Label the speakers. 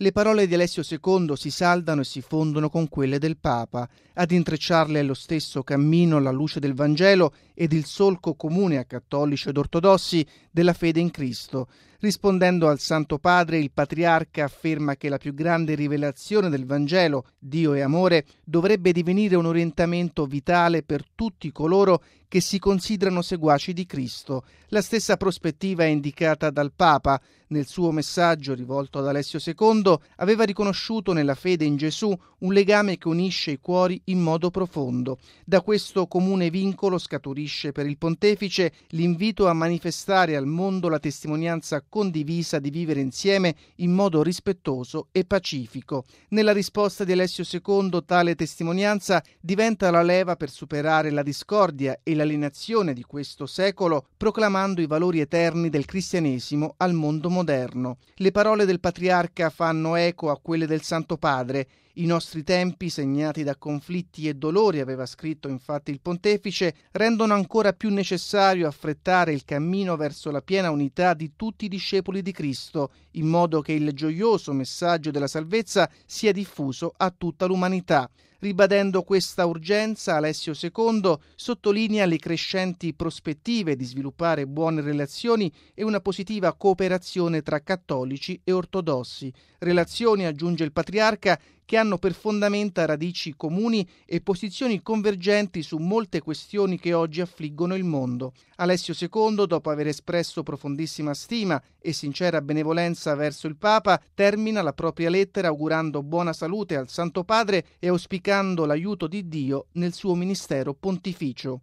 Speaker 1: Le parole di Alessio II si saldano e si fondono con quelle del Papa. Ad intrecciarle è lo stesso cammino alla luce del Vangelo ed il solco comune a cattolici ed ortodossi della fede in Cristo. Rispondendo al Santo Padre, il Patriarca afferma che la più grande rivelazione del Vangelo, Dio è amore, dovrebbe divenire un orientamento vitale per tutti coloro che si considerano seguaci di Cristo. La stessa prospettiva è indicata dal Papa. Nel suo messaggio rivolto ad Alessio II aveva riconosciuto nella fede in Gesù un legame che unisce i cuori in modo profondo. Da questo comune vincolo scaturisce per il pontefice l'invito a manifestare al mondo la testimonianza condivisa di vivere insieme in modo rispettoso e pacifico. Nella risposta di Alessio II tale testimonianza diventa la leva per superare la discordia e l'alienazione di questo secolo, proclamando i valori eterni del cristianesimo al mondo moderno. Le parole del Patriarca fanno eco a quelle del Santo Padre. I nostri tempi, segnati da conflitti e dolori, aveva scritto infatti il Pontefice, rendono ancora più necessario affrettare il cammino verso la piena unità di tutti i discepoli di Cristo, in modo che il gioioso messaggio della salvezza sia diffuso a tutta l'umanità. Ribadendo questa urgenza, Alessio II sottolinea le crescenti prospettive di sviluppare buone relazioni e una positiva cooperazione tra cattolici e ortodossi. Relazioni, aggiunge il Patriarca, che hanno per fondamenta radici comuni e posizioni convergenti su molte questioni che oggi affliggono il mondo. Alessio II, dopo aver espresso profondissima stima e sincera benevolenza verso il Papa, termina la propria lettera augurando buona salute al Santo Padre e auspicando l'aiuto di Dio nel suo ministero pontificio.